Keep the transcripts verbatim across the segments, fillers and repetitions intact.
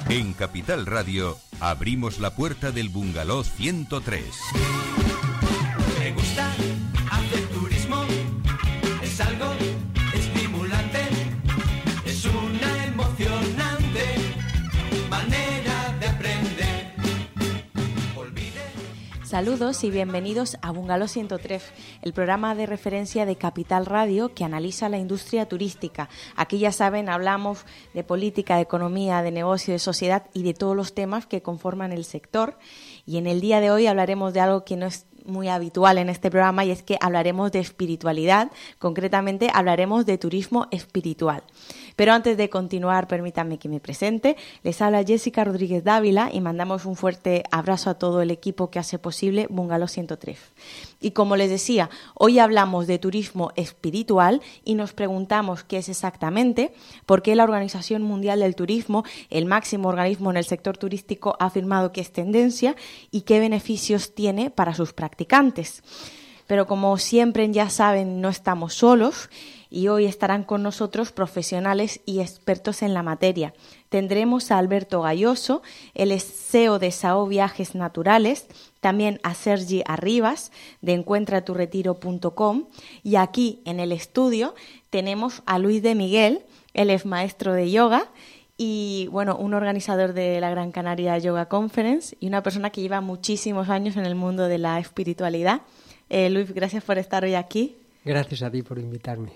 En Capital Radio abrimos la puerta del Bungalow ciento tres. Me gusta hacer turismo, es algo estimulante, es una emocionante manera de aprender. Olvide. Saludos y bienvenidos a Bungalow ciento tres, el programa de referencia de Capital Radio que analiza la industria turística. Aquí, ya saben, hablamos de política, de economía, de negocio, de sociedad y de todos los temas que conforman el sector. Y en el día de hoy hablaremos de algo que no es muy habitual en este programa, y es que hablaremos de espiritualidad. Concretamente hablaremos de turismo espiritual. Pero antes de continuar, permítanme que me presente. Les habla Jessica Rodríguez Dávila y mandamos un fuerte abrazo a todo el equipo que hace posible Bungalow ciento tres. Y como les decía, hoy hablamos de turismo espiritual y nos preguntamos qué es exactamente, por qué la Organización Mundial del Turismo, el máximo organismo en el sector turístico, ha afirmado que es tendencia y qué beneficios tiene para sus practicantes. Pero como siempre ya saben, no estamos solos y hoy estarán con nosotros profesionales y expertos en la materia. Tendremos a Alberto Galloso, el C E O de S A O Viajes Naturales, también a Sergi Arribas de encuentra tu retiro punto com, y aquí en el estudio tenemos a Luis de Miguel, él es maestro de yoga y bueno, un organizador de la Gran Canaria Yoga Conference y una persona que lleva muchísimos años en el mundo de la espiritualidad. Eh, Luis, gracias por estar hoy aquí. Gracias a ti por invitarme.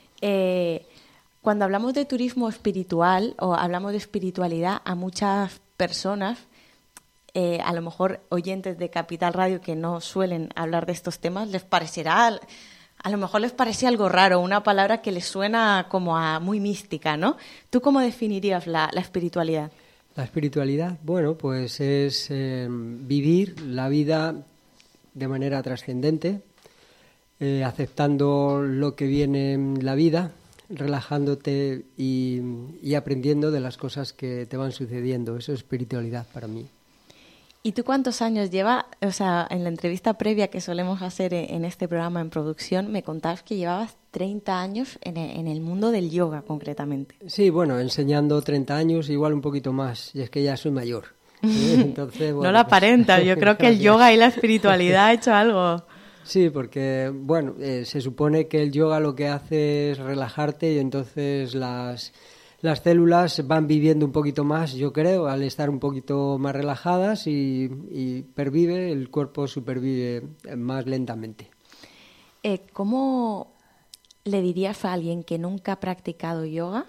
Eh, cuando hablamos de turismo espiritual o hablamos de espiritualidad, a muchas personas, eh, a lo mejor oyentes de Capital Radio que no suelen hablar de estos temas, les parecerá, a lo mejor les parece algo raro, una palabra que les suena como a muy mística, ¿no? ¿Tú cómo definirías la, la espiritualidad? La espiritualidad, bueno, pues es eh, vivir la vida de manera trascendente, eh, aceptando lo que viene en la vida, relajándote y, y aprendiendo de las cosas que te van sucediendo. Eso es espiritualidad para mí. ¿Y tú cuántos años llevas? O sea, en la entrevista previa que solemos hacer en este programa en producción, me contabas que llevabas treinta años en el mundo del yoga, concretamente. Sí, bueno, enseñando treinta años, igual un poquito más, y es que ya soy mayor. Entonces, bueno, no lo aparenta, pues, yo creo que el yoga y la espiritualidad ha hecho algo. Sí, porque bueno, eh, se supone que el yoga lo que hace es relajarte y entonces las, las células van viviendo un poquito más, yo creo, al estar un poquito más relajadas y, y pervive, el cuerpo supervive más lentamente. Eh, ¿Cómo le dirías a alguien que nunca ha practicado yoga?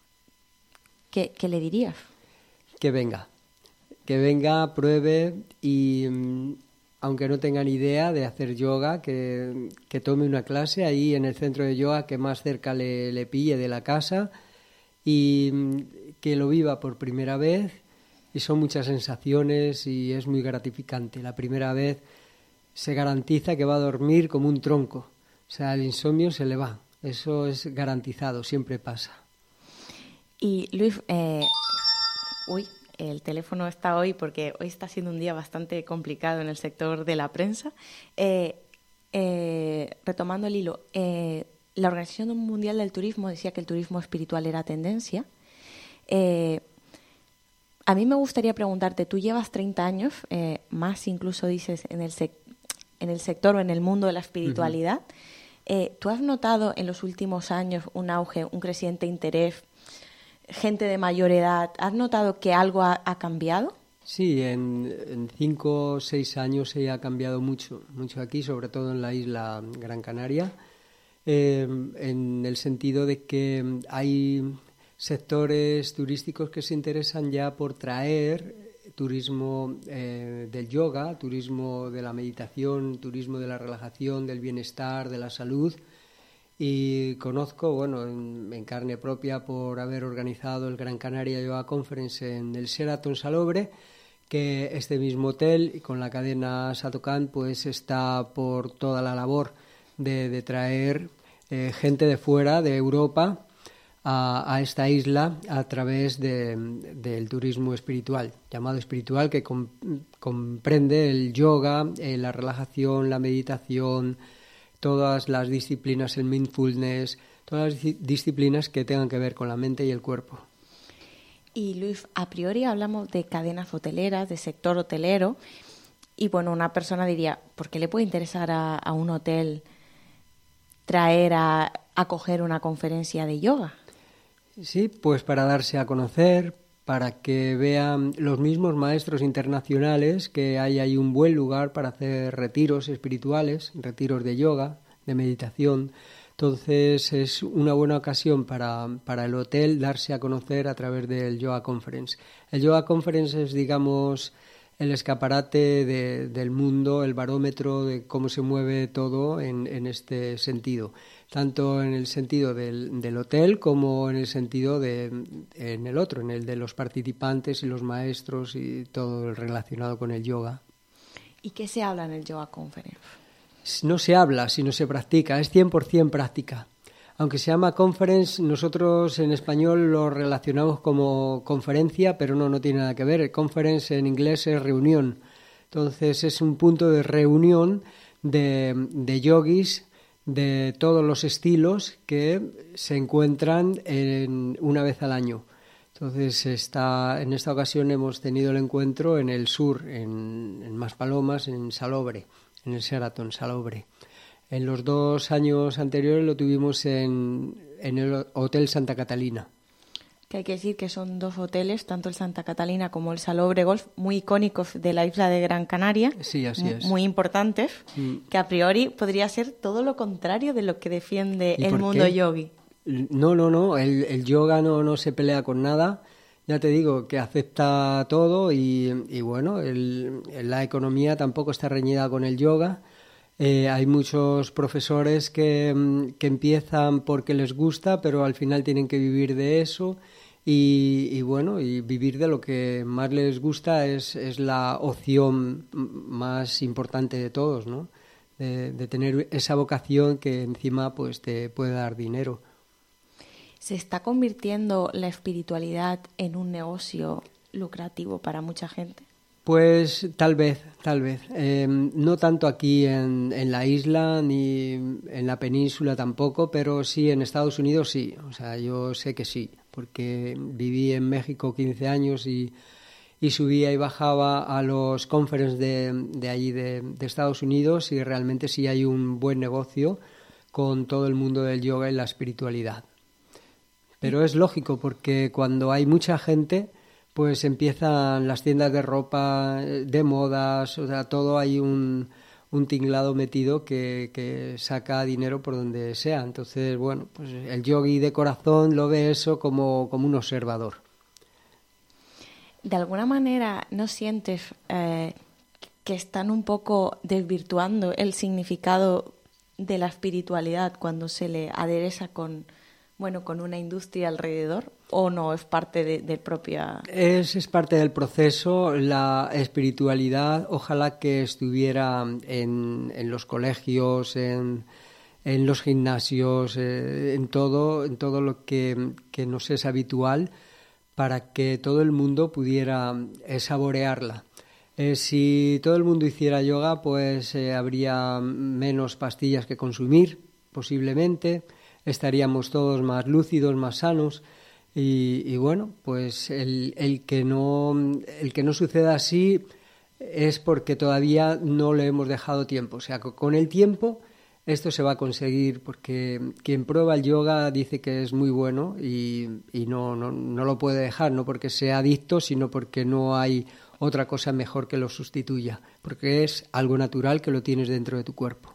¿Qué, qué le dirías? Que venga. Que venga, pruebe y mmm, aunque no tenga ni idea de hacer yoga, que, que tome una clase ahí en el centro de yoga que más cerca le, le pille de la casa y mmm, que lo viva por primera vez. Y son muchas sensaciones y es muy gratificante. La primera vez se garantiza que va a dormir como un tronco. O sea, el insomnio se le va. Eso es garantizado, siempre pasa. Y Luis, eh... uy... el teléfono está hoy porque hoy está siendo un día bastante complicado en el sector de la prensa. Eh, eh, retomando el hilo, eh, la Organización Mundial del Turismo decía que el turismo espiritual era tendencia. Eh, a mí me gustaría preguntarte, tú llevas treinta años, eh, más incluso dices, en el, sec- en el sector o en el mundo de la espiritualidad. Uh-huh. Eh, ¿Tú has notado en los últimos años un auge, un creciente interés, gente de mayor edad? ¿Has notado que algo ha, ha cambiado? Sí, en, en cinco o seis años se ha cambiado mucho, mucho aquí, sobre todo en la isla Gran Canaria, eh, en el sentido de que hay sectores turísticos que se interesan ya por traer turismo eh, del yoga, turismo de la meditación, turismo de la relajación, del bienestar, de la salud. Y conozco, bueno, en, en carne propia por haber organizado el Gran Canaria Yoga Conference en el Sheraton Salobre, que este mismo hotel con la cadena Satokan pues está por toda la labor de, de traer eh, gente de fuera, de Europa, a, a esta isla a través de, del turismo espiritual, llamado espiritual, que com, comprende el yoga, eh, la relajación, la meditación, todas las disciplinas, el mindfulness, todas las disciplinas que tengan que ver con la mente y el cuerpo. Y Luis, a priori hablamos de cadenas hoteleras, de sector hotelero, y bueno, una persona diría, ¿por qué le puede interesar a, a un hotel traer a acoger una conferencia de yoga? Sí, pues para darse a conocer, para que vean los mismos maestros internacionales que hay ahí un buen lugar para hacer retiros espirituales, retiros de yoga, de meditación. Entonces es una buena ocasión para, para el hotel darse a conocer a través del Yoga Conference. El Yoga Conference es, digamos, el escaparate de, del mundo, el barómetro de cómo se mueve todo en, en este sentido, tanto en el sentido del, del hotel como en el sentido de en el otro, en el de los participantes y los maestros y todo el relacionado con el yoga. ¿Y qué se habla en el Yoga Conference? No se habla, sino se practica, es cien por ciento práctica. Aunque se llama conference, nosotros en español lo relacionamos como conferencia, pero no, no tiene nada que ver. Conference en inglés es reunión. Entonces es un punto de reunión de, de yogis de todos los estilos que se encuentran en, una vez al año. Entonces está, en esta ocasión hemos tenido el encuentro en el sur, en, en Maspalomas, en Salobre, en el Sheraton Salobre. En los dos años anteriores lo tuvimos en, en el Hotel Santa Catalina. Que hay que decir que son dos hoteles, tanto el Santa Catalina como el Salobre Golf, muy icónicos de la isla de Gran Canaria. Sí, así es. Muy importantes, mm. que a priori podría ser todo lo contrario de lo que defiende el mundo qué? yogi. No, no, no, el, el yoga no, no se pelea con nada. Ya te digo que acepta todo y, y bueno, el, la economía tampoco está reñida con el yoga. Eh, hay muchos profesores que, que empiezan porque les gusta, pero al final tienen que vivir de eso y, y bueno, y vivir de lo que más les gusta es, es la opción más importante de todos, ¿no? De, de tener esa vocación que encima pues te puede dar dinero. ¿Se está convirtiendo la espiritualidad en un negocio lucrativo para mucha gente? Pues tal vez, tal vez. Eh, no tanto aquí en, en la isla ni en la península tampoco, pero sí en Estados Unidos sí. O sea, yo sé que sí, porque viví en México quince años y, y subía y bajaba a los conferences de, de allí de, de Estados Unidos y realmente sí hay un buen negocio con todo el mundo del yoga y la espiritualidad. Pero es lógico porque cuando hay mucha gente, pues empiezan las tiendas de ropa, de modas, o sea, todo hay un, un tinglado metido que, que saca dinero por donde sea. Entonces, bueno, pues el yogi de corazón lo ve eso como, como un observador. De alguna manera, ¿no sientes eh, que están un poco desvirtuando el significado de la espiritualidad cuando se le adereza con... bueno, con una industria alrededor, o no es parte de, de propia... Es, es parte del proceso. La espiritualidad, ojalá que estuviera en, en los colegios, en, en los gimnasios, eh, en todo, en todo lo que, que nos es habitual, para que todo el mundo pudiera eh, saborearla. Eh, si todo el mundo hiciera yoga, pues eh, habría menos pastillas que consumir, posiblemente. Estaríamos todos más lúcidos, más sanos y, y bueno, pues el, el que no el que no suceda así es porque todavía no le hemos dejado tiempo. O sea, con el tiempo esto se va a conseguir porque quien prueba el yoga dice que es muy bueno y, y no, no, no lo puede dejar, no porque sea adicto, sino porque no hay otra cosa mejor que lo sustituya, porque es algo natural que lo tienes dentro de tu cuerpo.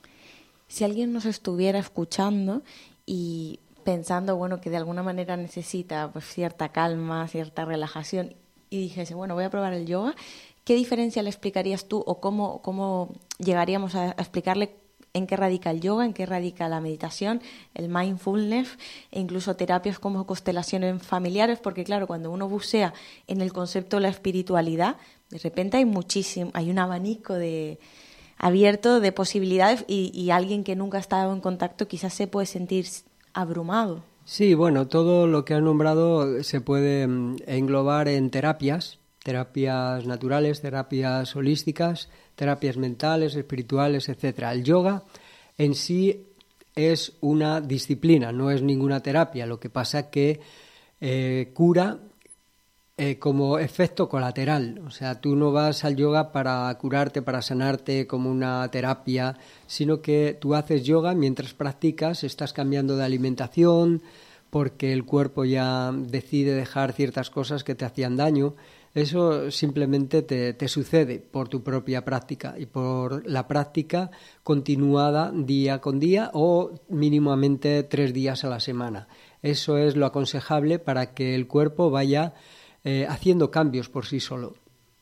Si alguien nos estuviera escuchando y pensando, bueno, que de alguna manera necesita pues cierta calma, cierta relajación, y dijese, bueno, voy a probar el yoga, ¿qué diferencia le explicarías tú o cómo, cómo llegaríamos a explicarle en qué radica el yoga, en qué radica la meditación, el mindfulness e incluso terapias como constelaciones familiares? Porque claro, cuando uno bucea en el concepto de la espiritualidad, de repente hay muchísimo, hay un abanico de... abierto de posibilidades y, y alguien que nunca ha estado en contacto quizás se puede sentir abrumado. Sí, bueno, todo lo que has nombrado se puede englobar en terapias, terapias naturales, terapias holísticas, terapias mentales, espirituales, etcétera. El yoga en sí es una disciplina, no es ninguna terapia. Lo que pasa que eh, cura eh, como efecto colateral. O sea, tú no vas al yoga para curarte, para sanarte como una terapia, sino que tú haces yoga mientras practicas, estás cambiando de alimentación porque el cuerpo ya decide dejar ciertas cosas que te hacían daño. Eso simplemente te, te sucede por tu propia práctica y por la práctica continuada día con día o mínimamente tres días a la semana. Eso es lo aconsejable para que el cuerpo vaya eh, haciendo cambios por sí solo.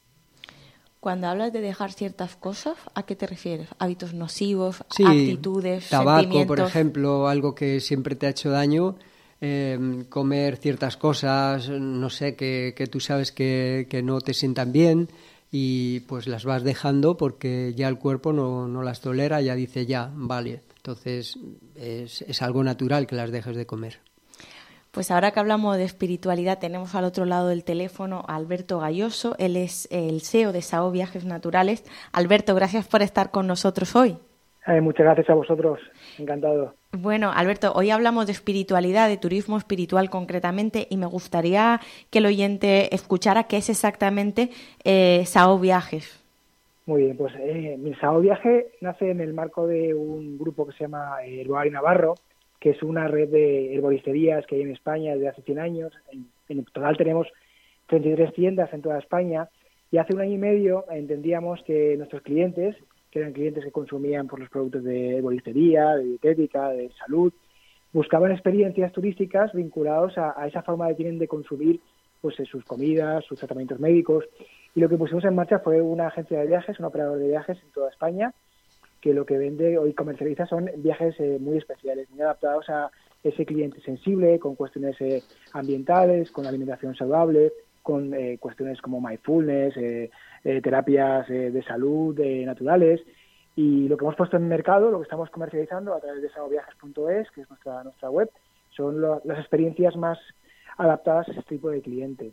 Cuando hablas de dejar ciertas cosas, ¿a qué te refieres? ¿Hábitos nocivos, sí, actitudes, tabaco, sentimientos? por ejemplo, algo que siempre te ha hecho daño. Eh, comer ciertas cosas, no sé, que, que tú sabes que, que no te sientan bien y pues las vas dejando porque ya el cuerpo no, no las tolera, ya dice ya, vale, entonces es, es algo natural que las dejes de comer. Pues ahora que hablamos de espiritualidad, tenemos al otro lado del teléfono a Alberto Galloso, él es el C E O de Sao Viajes Naturales. Alberto, gracias por estar con nosotros hoy. Eh, muchas gracias a vosotros, encantado. Bueno, Alberto, hoy hablamos de espiritualidad, de turismo espiritual concretamente, y me gustaría que el oyente escuchara qué es exactamente eh, Sao Viajes. Muy bien, pues eh, mi Sao Viaje nace en el marco de un grupo que se llama Herbario Navarro, que es una red de herboristerías que hay en España desde hace cien años. En, en total tenemos treinta y tres tiendas en toda España, y hace un año y medio entendíamos que nuestros clientes, que eran clientes que consumían por los productos de herboristería, de dietética, de salud, buscaban experiencias turísticas vinculados a, a esa forma que tienen de consumir pues sus comidas, sus tratamientos médicos. Y lo que pusimos en marcha fue una agencia de viajes, un operador de viajes en toda España, que lo que vende o comercializa son viajes eh, muy especiales, muy adaptados a ese cliente sensible, con cuestiones eh, ambientales, con alimentación saludable, con eh, cuestiones como mindfulness, eh, eh, terapias eh, de salud eh, naturales. Y lo que hemos puesto en el mercado, lo que estamos comercializando a través de sao viajes punto es, que es nuestra nuestra web, son lo, las experiencias más adaptadas a este tipo de cliente.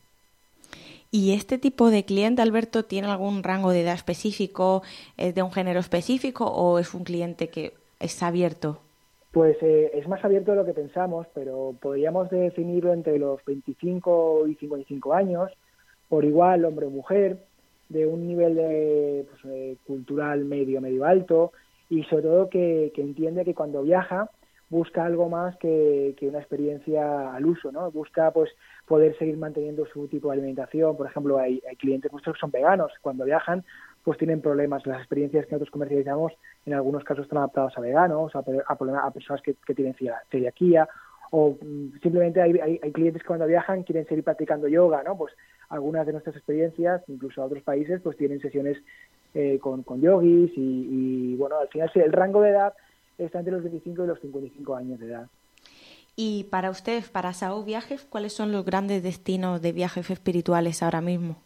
¿Y este tipo de cliente, Alberto, tiene algún rango de edad específico, es de un género específico o es un cliente que está abierto? Pues eh, es más abierto de lo que pensamos, pero podríamos definirlo entre los veinticinco y cincuenta y cinco años, por igual hombre o mujer, de un nivel de, pues, eh, cultural medio, medio alto, y sobre todo que, que entiende que cuando viaja busca algo más que, que una experiencia al uso, ¿no? Busca pues poder seguir manteniendo su tipo de alimentación. Por ejemplo, hay, hay clientes nuestros que son veganos, cuando viajan pues tienen problemas. Las experiencias que nosotros comercializamos en algunos casos están adaptadas a veganos, a, a, a personas que, que tienen celiaquía, o mm, simplemente hay, hay, hay clientes que cuando viajan quieren seguir practicando yoga, ¿no? Pues algunas de nuestras experiencias, incluso a otros países, pues tienen sesiones eh, con, con yogis y, y, bueno, al final sí, el rango de edad está entre los veinticinco y los cincuenta y cinco años de edad. Y para ustedes, para Sao Viajes, ¿cuáles son los grandes destinos de viajes espirituales ahora mismo?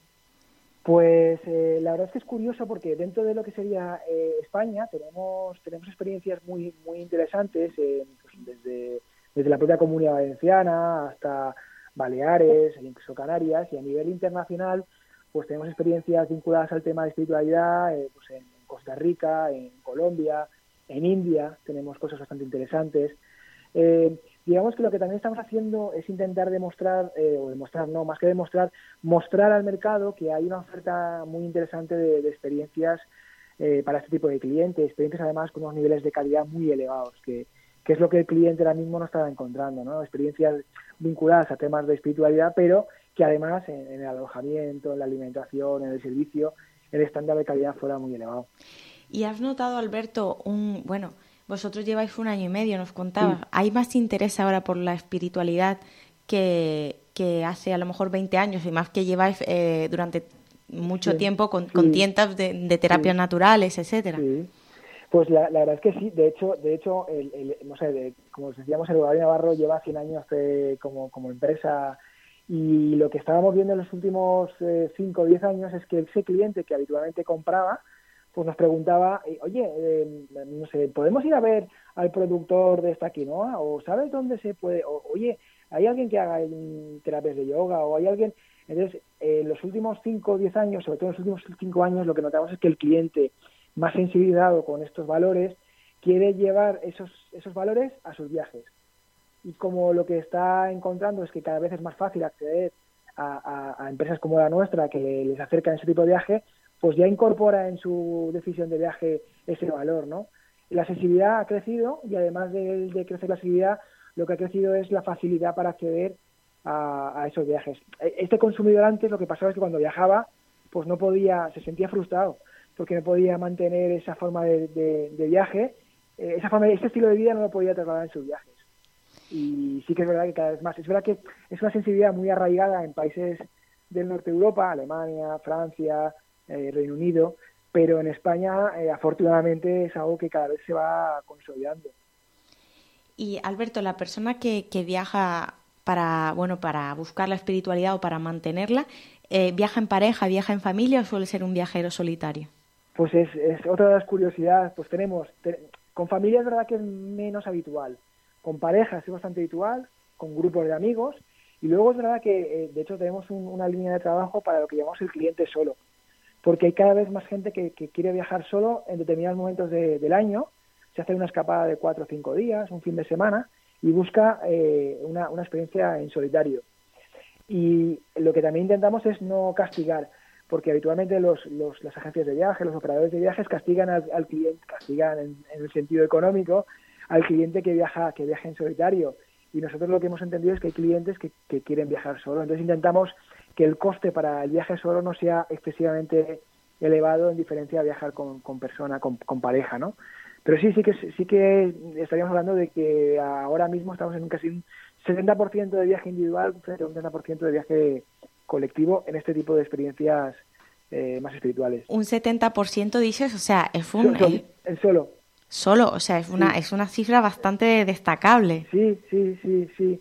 Pues eh, la verdad es que es curioso porque dentro de lo que sería eh, España tenemos tenemos experiencias muy muy interesantes, eh, pues desde, desde la propia Comunidad Valenciana hasta Baleares, incluso Canarias, y a nivel internacional pues tenemos experiencias vinculadas al tema de espiritualidad eh, pues en Costa Rica, en Colombia, en India tenemos cosas bastante interesantes. Eh, digamos que lo que también estamos haciendo es intentar demostrar, eh, o demostrar no, más que demostrar, mostrar al mercado que hay una oferta muy interesante de, de experiencias eh, para este tipo de clientes, experiencias además con unos niveles de calidad muy elevados, que, que es lo que el cliente ahora mismo no está encontrando, ¿no? Experiencias vinculadas a temas de espiritualidad, pero que además en, en el alojamiento, en la alimentación, en el servicio, el estándar de calidad fuera muy elevado. ¿Y has notado, Alberto, un bueno... Vosotros lleváis un año y medio, nos contabas. Sí. ¿Hay más interés ahora por la espiritualidad que, que hace a lo mejor veinte años y más que lleváis eh, durante mucho sí. tiempo con, sí. con tiendas de, de terapias sí. naturales, etcétera? Sí. Pues la, la verdad es que sí. De hecho, de hecho, el, el, no sé, de, como os decíamos, el Herbario Navarro lleva cien años eh, como, como empresa, y lo que estábamos viendo en los últimos eh, cinco o diez años es que ese cliente que habitualmente compraba pues nos preguntaba, oye, eh, no sé, ¿podemos ir a ver al productor de esta quinoa? ¿O sabes dónde se puede? O, oye, ¿hay alguien que haga um, terapias de yoga? ¿O hay alguien? Entonces, eh, en los últimos cinco o diez años, sobre todo en los últimos cinco años, lo que notamos es que el cliente más sensibilizado con estos valores quiere llevar esos, esos valores a sus viajes. Y como lo que está encontrando es que cada vez es más fácil acceder a, a, a empresas como la nuestra que les acercan ese tipo de viaje, pues ya incorpora en su decisión de viaje ese valor, ¿no? La accesibilidad ha crecido y además de, de crecer la accesibilidad, lo que ha crecido es la facilidad para acceder a, a esos viajes. Este consumidor antes lo que pasaba es que cuando viajaba, pues no podía, se sentía frustrado porque no podía mantener esa forma de, de, de viaje, eh, esa forma, este estilo de vida no lo podía trasladar en sus viajes. Y sí que es verdad que cada vez más, es verdad que es una sensibilidad muy arraigada en países del norte de Europa, Alemania, Francia, eh, Reino Unido, pero en España eh, afortunadamente es algo que cada vez se va consolidando. Y Alberto, la persona que, que viaja para, bueno, para buscar la espiritualidad o para mantenerla, eh, ¿viaja en pareja, viaja en familia o suele ser un viajero solitario? Pues es, es otra de las curiosidades, pues tenemos, te, con familia es verdad que es menos habitual, con parejas es bastante habitual, con grupos de amigos, y luego es verdad que eh, de hecho tenemos un, una línea de trabajo para lo que llamamos el cliente solo, porque hay cada vez más gente que, que quiere viajar solo en determinados momentos de, del año, se hace una escapada de cuatro o cinco días, un fin de semana, y busca eh, una, una experiencia en solitario. Y lo que también intentamos es no castigar, porque habitualmente los, los, las agencias de viaje, los operadores de viajes castigan al, al cliente, castigan en, en el sentido económico al cliente que viaja que viaja en solitario. Y nosotros lo que hemos entendido es que hay clientes que, que quieren viajar solo. Entonces intentamos que el coste para el viaje solo no sea excesivamente elevado en diferencia a viajar con, con persona, con, con pareja, ¿no? Pero sí, sí que sí que estaríamos hablando de que ahora mismo estamos en un casi un setenta por ciento de viaje individual frente a un setenta por ciento de viaje colectivo en este tipo de experiencias eh, más espirituales. Un setenta por ciento dices, o sea, es un... Solo, el, el solo. Solo, o sea, es una, sí. es una cifra bastante destacable. Sí, sí, sí, sí.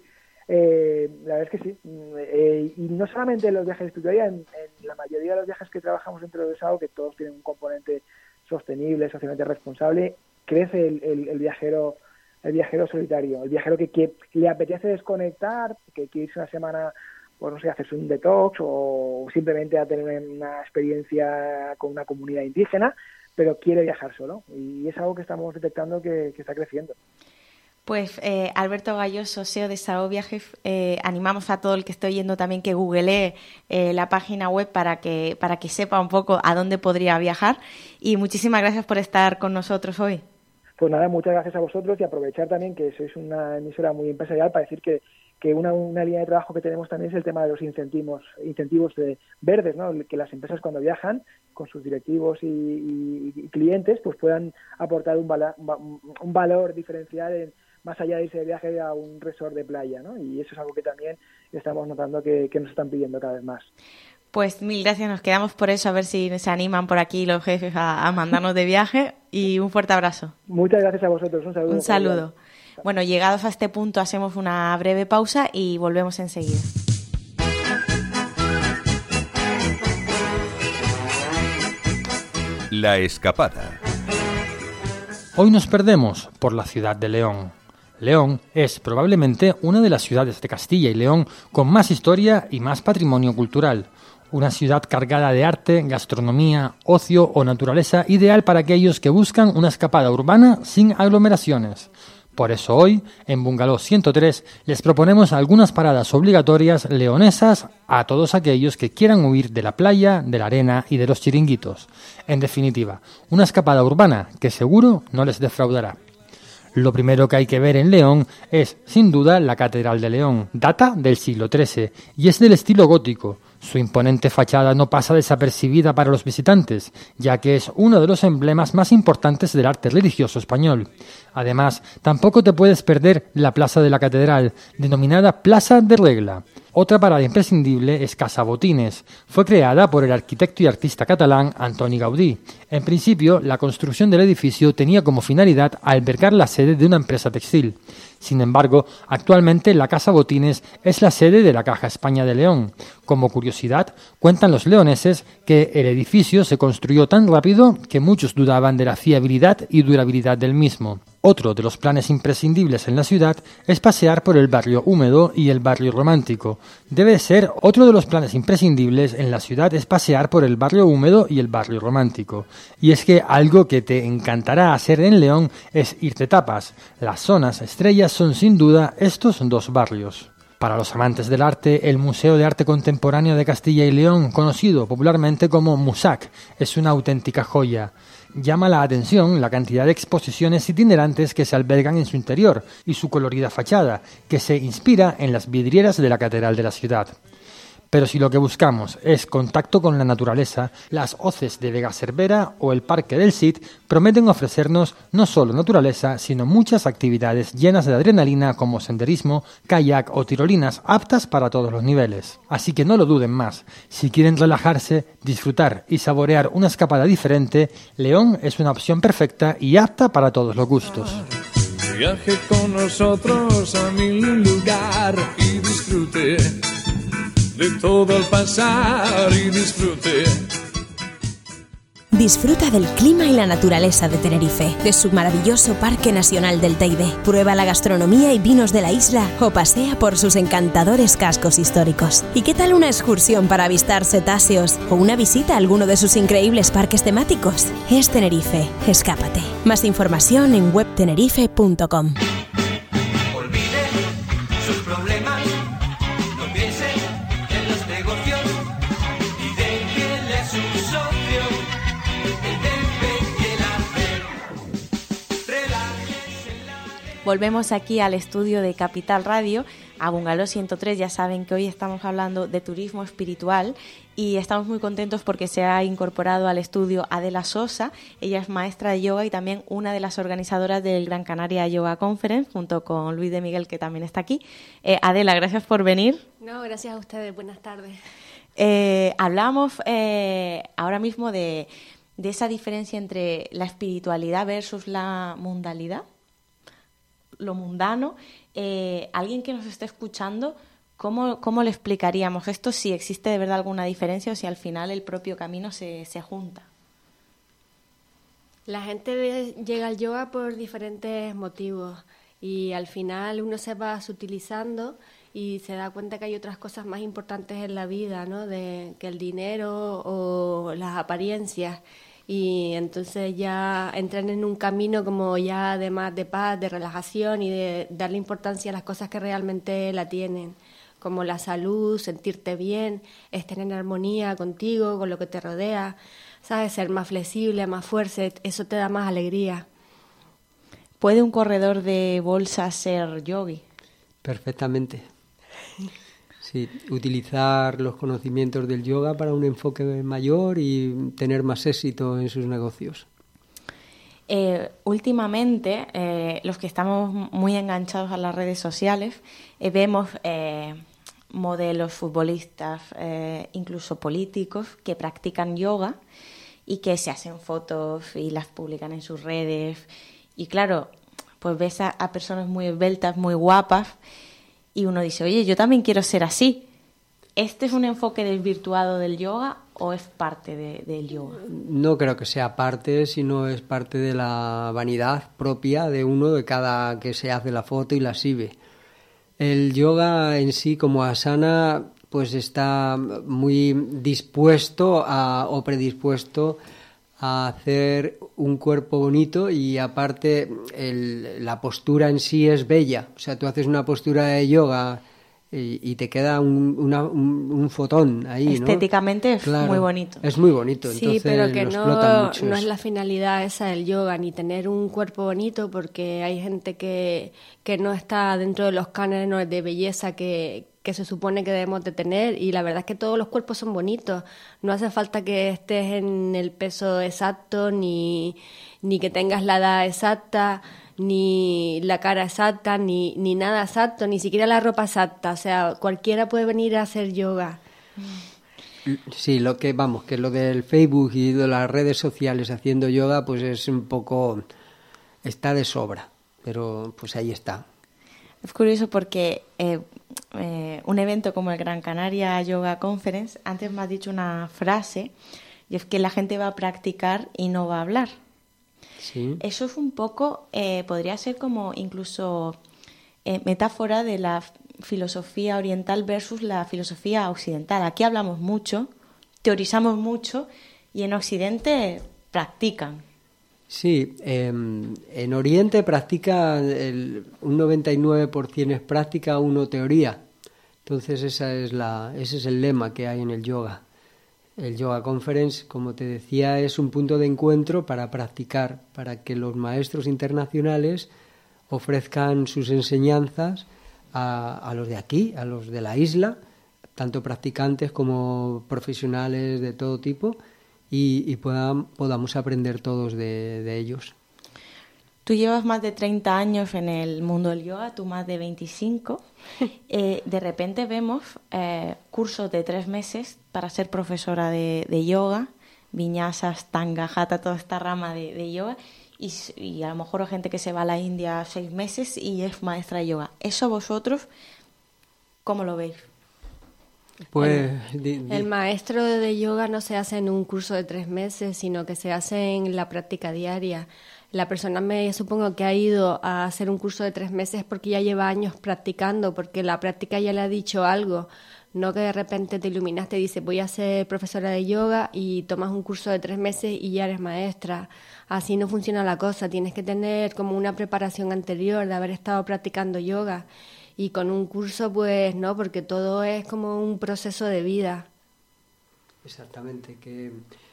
Eh, la verdad es que sí. Eh, y no solamente en los viajes de espiritualidad, en, en la mayoría de los viajes que trabajamos dentro de S A O, que todos tienen un componente sostenible, socialmente responsable, crece el, el, el viajero el viajero solitario, el viajero que, que le apetece desconectar, que quiere irse una semana, pues no sé, a hacerse un detox o simplemente a tener una experiencia con una comunidad indígena, pero quiere viajar solo. Y es algo que estamos detectando que, que está creciendo. Pues eh, Alberto Galloso, C E O de S A O Viajes, eh, animamos a todo el que esté oyendo también que googlee eh, la página web para que, para que sepa un poco a dónde podría viajar. Y muchísimas gracias por estar con nosotros hoy. Pues nada, muchas gracias a vosotros y aprovechar también que sois una emisora muy empresarial para decir que, que una, una línea de trabajo que tenemos también es el tema de los incentivos incentivos de verdes, ¿no? Que las empresas cuando viajan con sus directivos y, y, y clientes pues puedan aportar un, vala, un valor diferencial en, más allá de irse de viaje a un resort de playa, ¿no? Y eso es algo que también estamos notando que, que nos están pidiendo cada vez más. Pues mil gracias, nos quedamos por eso, a ver si se animan por aquí los jefes a, a mandarnos de viaje y un fuerte abrazo. Muchas gracias a vosotros, un saludo. Un saludo. Bueno, llegados a este punto hacemos una breve pausa y volvemos enseguida. La escapada. Hoy nos perdemos por la ciudad de León. León es probablemente una de las ciudades de Castilla y León con más historia y más patrimonio cultural. Una ciudad cargada de arte, gastronomía, ocio o naturaleza, ideal para aquellos que buscan una escapada urbana sin aglomeraciones. Por eso hoy, en Bungalow ciento tres, les proponemos algunas paradas obligatorias leonesas a todos aquellos que quieran huir de la playa, de la arena y de los chiringuitos. En definitiva, una escapada urbana que seguro no les defraudará. Lo primero que hay que ver en León es, sin duda, la Catedral de León. Data del siglo trece y es del estilo gótico. Su imponente fachada no pasa desapercibida para los visitantes, ya que es uno de los emblemas más importantes del arte religioso español. Además, tampoco te puedes perder la Plaza de la Catedral, denominada Plaza de Regla. Otra parada imprescindible es Casa Botines. Fue creada por el arquitecto y artista catalán Antoni Gaudí. En principio, la construcción del edificio tenía como finalidad albergar la sede de una empresa textil. Sin embargo, actualmente la Casa Botines es la sede de la Caja España de León. Como curiosidad, cuentan los leoneses que el edificio se construyó tan rápido que muchos dudaban de la fiabilidad y durabilidad del mismo. Otro de los planes imprescindibles en la ciudad es pasear por el barrio húmedo y el barrio romántico. Debe ser otro de los planes imprescindibles en la ciudad es pasear por el barrio húmedo y el barrio romántico. Y es que algo que te encantará hacer en León es ir de tapas. Las zonas estrellas son sin duda estos dos barrios. Para los amantes del arte, el Museo de Arte Contemporáneo de Castilla y León, conocido popularmente como MUSAC, es una auténtica joya. Llama la atención la cantidad de exposiciones itinerantes que se albergan en su interior y su colorida fachada, que se inspira en las vidrieras de la catedral de la ciudad. Pero si lo que buscamos es contacto con la naturaleza, las hoces de Vega Cervera o el Parque del Cid prometen ofrecernos no solo naturaleza, sino muchas actividades llenas de adrenalina como senderismo, kayak o tirolinas aptas para todos los niveles. Así que no lo duden más. Si quieren relajarse, disfrutar y saborear una escapada diferente, León es una opción perfecta y apta para todos los gustos. Viaje con nosotros a mi lugar y disfrute de todo al pasar y disfrute. Disfruta del clima y la naturaleza de Tenerife, de su maravilloso Parque Nacional del Teide. Prueba la gastronomía y vinos de la isla o pasea por sus encantadores cascos históricos. ¿Y qué tal una excursión para avistar cetáceos o una visita a alguno de sus increíbles parques temáticos? Es Tenerife, escápate. Más información en web tenerife punto com. Olvide sus problemas, no piense en los negocios y déjele a su socio el debe y el hacer. Relájese en la... Volvemos aquí al estudio de Capital Radio, a Bungalow ciento tres. Ya saben que hoy estamos hablando de turismo espiritual y estamos muy contentos porque se ha incorporado al estudio Adela Sosa. Ella es maestra de yoga y también una de las organizadoras del Gran Canaria Yoga Conference, junto con Luis de Miguel, que también está aquí. Eh, Adela, gracias por venir. No, gracias a ustedes. Buenas tardes. Eh, hablamos eh, ahora mismo de, de esa diferencia entre la espiritualidad versus la mundalidad, lo mundano. Eh, alguien que nos esté escuchando, ¿cómo, ¿cómo le explicaríamos esto? Si existe de verdad alguna diferencia o si al final el propio camino se, se junta. La gente ve- llega al yoga por diferentes motivos y al final uno se va sutilizando y se da cuenta que hay otras cosas más importantes en la vida, ¿no? De, que el dinero o las apariencias. Y entonces ya entran en un camino como ya de más de paz, de relajación y de darle importancia a las cosas que realmente la tienen, como la salud, sentirte bien, estar en armonía contigo, con lo que te rodea, ¿sabes? Ser más flexible, más fuerte, eso te da más alegría. ¿Puede un corredor de bolsa ser yogi? Perfectamente. Sí, utilizar los conocimientos del yoga para un enfoque mayor y tener más éxito en sus negocios. Eh, últimamente, eh, los que estamos muy enganchados a las redes sociales, eh, vemos eh, modelos futbolistas, eh, incluso políticos, que practican yoga y que se hacen fotos y las publican en sus redes. Y claro, pues ves a, a personas muy esbeltas, muy guapas, y uno dice, oye, yo también quiero ser así. ¿Este es un enfoque desvirtuado del yoga o es parte de, del yoga? No creo que sea parte, sino es parte de la vanidad propia de uno, de cada que se hace la foto y la exhibe. El yoga en sí, como asana, pues está muy dispuesto a, o predispuesto a hacer un cuerpo bonito y aparte el, la postura en sí es bella. O sea, tú haces una postura de yoga y, y te queda un, una, un, un fotón ahí, ¿no? Estéticamente es Claro, muy bonito. Es muy bonito, Sí, entonces pero que lo no, explotan mucho no es eso. la finalidad esa del yoga, ni tener un cuerpo bonito, porque hay gente que, que no está dentro de los cánones de belleza que, que se supone que debemos de tener, y la verdad es que todos los cuerpos son bonitos. No hace falta que estés en el peso exacto, ni, ni que tengas la edad exacta, ni la cara exacta, ni, ni nada exacto, ni siquiera la ropa exacta. O sea, cualquiera puede venir a hacer yoga. Sí, lo que vamos, que lo del Facebook y de las redes sociales haciendo yoga, pues es un poco, está de sobra, pero pues ahí está. Es curioso porque eh, eh, un evento como el Gran Canaria Yoga Conference, antes me has dicho una frase, y es que la gente va a practicar y no va a hablar. Sí. Eso es un poco, eh, podría ser como incluso eh, metáfora de la filosofía oriental versus la filosofía occidental. Aquí hablamos mucho, teorizamos mucho y en Occidente practican. Sí, eh, en Oriente practica, el, un noventa y nueve por ciento es práctica, uno teoría. Entonces esa es la, ese es el lema que hay en el yoga. El Yoga Conference, como te decía, es un punto de encuentro para practicar, para que los maestros internacionales ofrezcan sus enseñanzas a, a los de aquí, a los de la isla, tanto practicantes como profesionales de todo tipo, y, y puedan, podamos aprender todos de, de ellos. Tú llevas más de treinta años en el mundo del yoga, tú más de veinticinco. Eh, de repente vemos eh, cursos de tres meses para ser profesora de, de yoga, viñasas, tanga, hatha, toda esta rama de, de yoga, y, y a lo mejor hay gente que se va a la India seis meses y es maestra de yoga. ¿Eso vosotros cómo lo veis? Pues, el, di, di. el maestro de yoga no se hace en un curso de tres meses, sino que se hace en la práctica diaria. La persona, me supongo que ha ido a hacer un curso de tres meses porque ya lleva años practicando, porque la práctica ya le ha dicho algo, no que de repente te iluminaste y dices voy a ser profesora de yoga y tomas un curso de tres meses y ya eres maestra. Así no funciona la cosa, tienes que tener como una preparación anterior de haber estado practicando yoga, y con un curso pues no, porque todo es como un proceso de vida. Exactamente, que...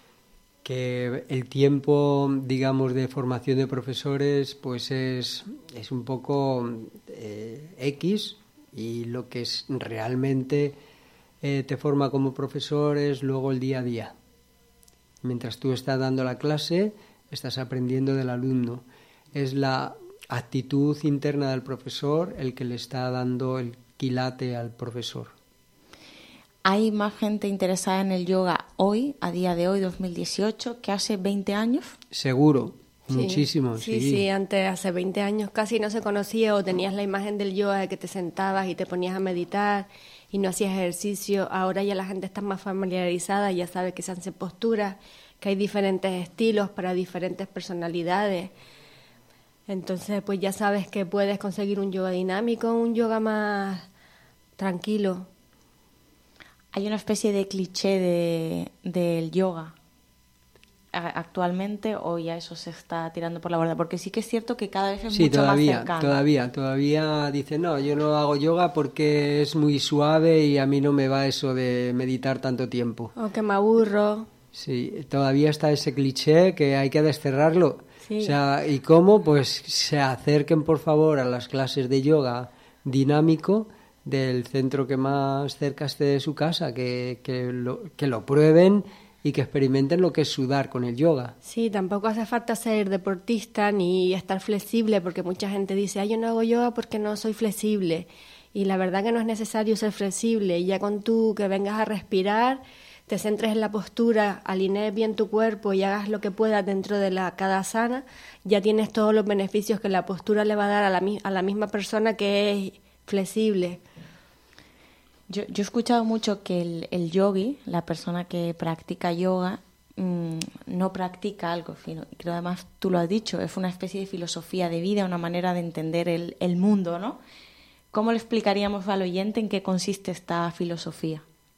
que el tiempo, digamos, de formación de profesores pues es, es un poco eh, X, y lo que es realmente eh, te forma como profesor es luego el día a día. Mientras tú estás dando la clase, estás aprendiendo del alumno. Es la actitud interna del profesor el que le está dando el quilate al profesor. ¿Hay más gente interesada en el yoga hoy, a día de hoy, dos mil dieciocho, que hace veinte años? Seguro, sí, muchísimo. Sí, sí, sí, antes, hace veinte años casi no se conocía, o tenías la imagen del yoga de que te sentabas y te ponías a meditar y no hacías ejercicio. Ahora ya la gente está más familiarizada, ya sabe que se hacen posturas, que hay diferentes estilos para diferentes personalidades. Entonces, pues ya sabes que puedes conseguir un yoga dinámico, un yoga más tranquilo. Hay una especie de cliché de, del yoga actualmente, o ya eso se está tirando por la borda, porque sí que es cierto que cada vez es sí, mucho todavía, más cercano. todavía, todavía dicen, no, yo no hago yoga porque es muy suave y a mí no me va eso de meditar tanto tiempo. O que me aburro. Sí, todavía está ese cliché que hay que desterrarlo. Sí. O sea, ¿y cómo? Pues se acerquen por favor a las clases de yoga dinámico del centro que más cerca esté de su casa, que, que, lo, que lo prueben y que experimenten lo que es sudar con el yoga. Sí, tampoco hace falta ser deportista ni estar flexible, porque mucha gente dice, ay, yo no hago yoga porque no soy flexible. Y la verdad que no es necesario ser flexible, y ya con tú que vengas a respirar, te centres en la postura, alinees bien tu cuerpo y hagas lo que puedas dentro de la cada asana, ya tienes todos los beneficios que la postura le va a dar a la, a la misma persona que es flexible. Yo, yo he escuchado mucho que el, el yogi, la persona que practica yoga, mmm, no practica algo, sino, creo además tú lo has dicho, es una especie de filosofía de vida, una manera de entender el, el mundo, ¿no? ¿Cómo le explicaríamos al oyente en qué consiste esta filosofía?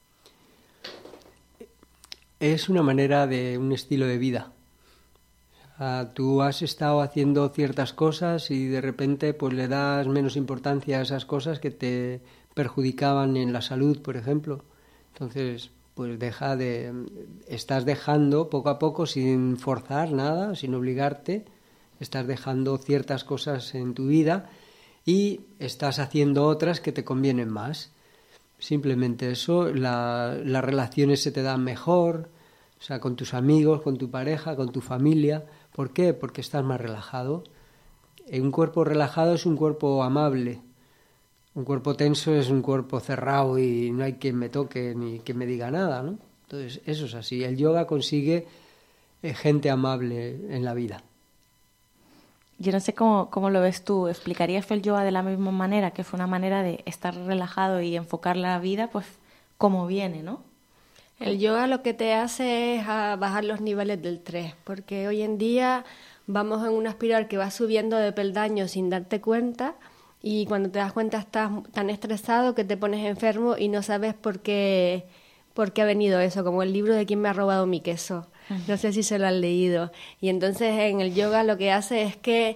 Es una manera de un estilo de vida. O sea, tú has estado haciendo ciertas cosas y de repente pues le das menos importancia a esas cosas que te perjudicaban en la salud, por ejemplo. Entonces, pues deja de... Estás dejando poco a poco, sin forzar nada, sin obligarte, estás dejando ciertas cosas en tu vida y estás haciendo otras que te convienen más. Simplemente eso, la, las relaciones se te dan mejor, o sea, con tus amigos, con tu pareja, con tu familia. ¿Por qué? Porque estás más relajado. Un cuerpo relajado es un cuerpo amable. Un cuerpo tenso es un cuerpo cerrado y no hay quien me toque ni quien me diga nada, ¿no? Entonces, eso es así. El yoga consigue eh, gente amable en la vida. Yo no sé cómo, cómo lo ves tú. ¿Explicarías el yoga de la misma manera, que fue una manera de estar relajado y enfocar la vida, pues, como viene, ¿no? El yoga lo que te hace es a bajar los niveles del estrés, porque hoy en día vamos en una espiral que va subiendo de peldaños sin darte cuenta, y cuando te das cuenta estás tan estresado que te pones enfermo y no sabes por qué, por qué ha venido eso, como el libro de ¿Quién me ha robado mi queso? No sé si se lo han leído. Y entonces en el yoga lo que hace es que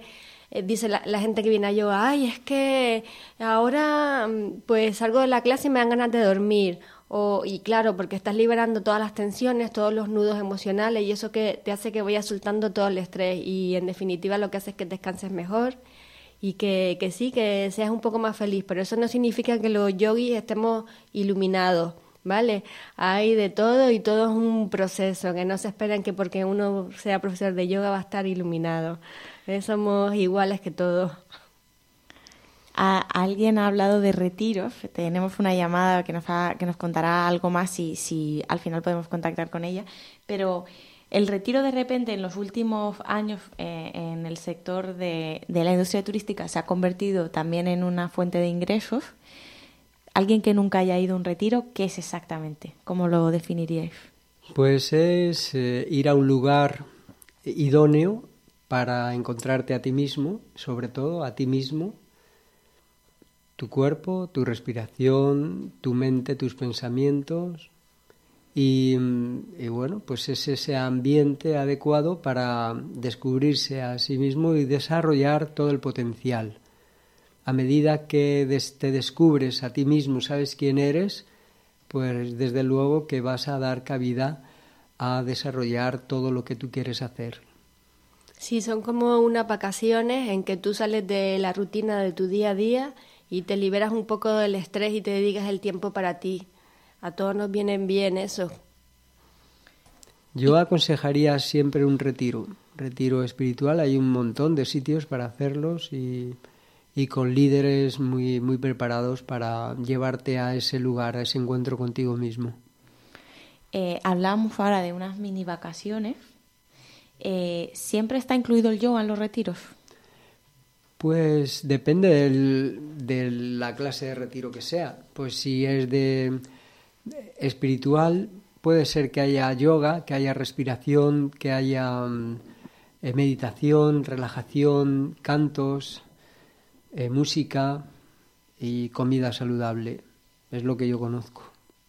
eh, dice la, la gente que viene a yoga, ay, es que ahora pues salgo de la clase y me dan ganas de dormir. O, y claro, porque estás liberando todas las tensiones, todos los nudos emocionales y eso que te hace que vayas soltando todo el estrés y en definitiva lo que hace es que descanses mejor y que, que sí, que seas un poco más feliz. Pero eso no significa que los yogis estemos iluminados, ¿vale? Hay de todo y todo es un proceso, que no se esperan que porque uno sea profesor de yoga va a estar iluminado. Eh, somos iguales que todos. A, alguien ha hablado de retiros. Tenemos una llamada que nos, ha, que nos contará algo más si, si al final podemos contactar con ella. Pero el retiro de repente en los últimos años eh, en el sector de, de la industria turística se ha convertido también en una fuente de ingresos. Alguien que nunca haya ido a un retiro, ¿qué es exactamente? ¿Cómo lo definiríais? Pues es eh, ir a un lugar idóneo para encontrarte a ti mismo, sobre todo a ti mismo, tu cuerpo, tu respiración, tu mente, tus pensamientos y, y bueno, pues es ese ambiente adecuado para descubrirse a sí mismo y desarrollar todo el potencial. A medida que des- te descubres a ti mismo, sabes quién eres, pues desde luego que vas a dar cabida a desarrollar todo lo que tú quieres hacer. Sí, son como unas vacaciones en que tú sales de la rutina de tu día a día y te liberas un poco del estrés y te dedicas el tiempo para ti. A todos nos viene bien eso. Yo aconsejaría siempre un retiro, retiro espiritual. Hay un montón de sitios para hacerlos y, y con líderes muy, muy preparados para llevarte a ese lugar, a ese encuentro contigo mismo. Eh, hablamos ahora de unas mini vacaciones. Eh, ¿Siempre está incluido el yoga en los retiros? Pues depende del, de la clase de retiro que sea. Pues si es de espiritual, puede ser que haya yoga, que haya respiración, que haya eh, meditación, relajación, cantos, eh, música y comida saludable. Es lo que yo conozco.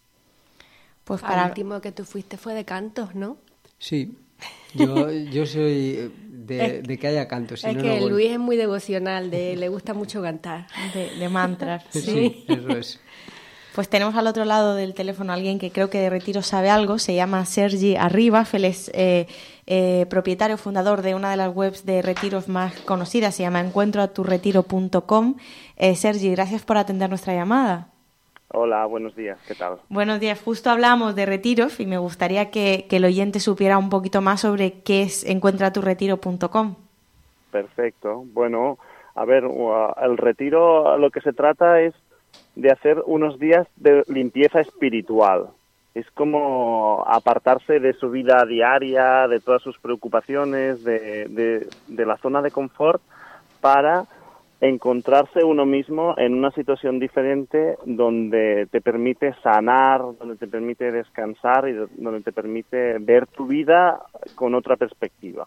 Pues para el último que tú fuiste fue de cantos, ¿no? Sí. Yo, yo soy de, de que haya cantos. Si es no, que no voy. Luis es muy devocional, de, le gusta mucho cantar. De, de mantras. Sí, ¿Sí? eso es. Pues tenemos al otro lado del teléfono a alguien que creo que de retiro sabe algo. Se llama Sergi Arribas. Él es eh, eh, propietario, fundador de una de las webs de retiros más conocidas. Se llama encuentro a tu retiro punto com. Eh, Sergi, gracias por atender nuestra llamada. Hola, buenos días, ¿qué tal? Buenos días, justo hablamos de retiros y me gustaría que, que el oyente supiera un poquito más sobre qué es encuentro a tu retiro punto com. Perfecto, bueno, a ver, el retiro lo que se trata es de hacer unos días de limpieza espiritual. Es como apartarse de su vida diaria, de todas sus preocupaciones, de, de, de la zona de confort para encontrarse uno mismo en una situación diferente donde te permite sanar, donde te permite descansar y donde te permite ver tu vida con otra perspectiva.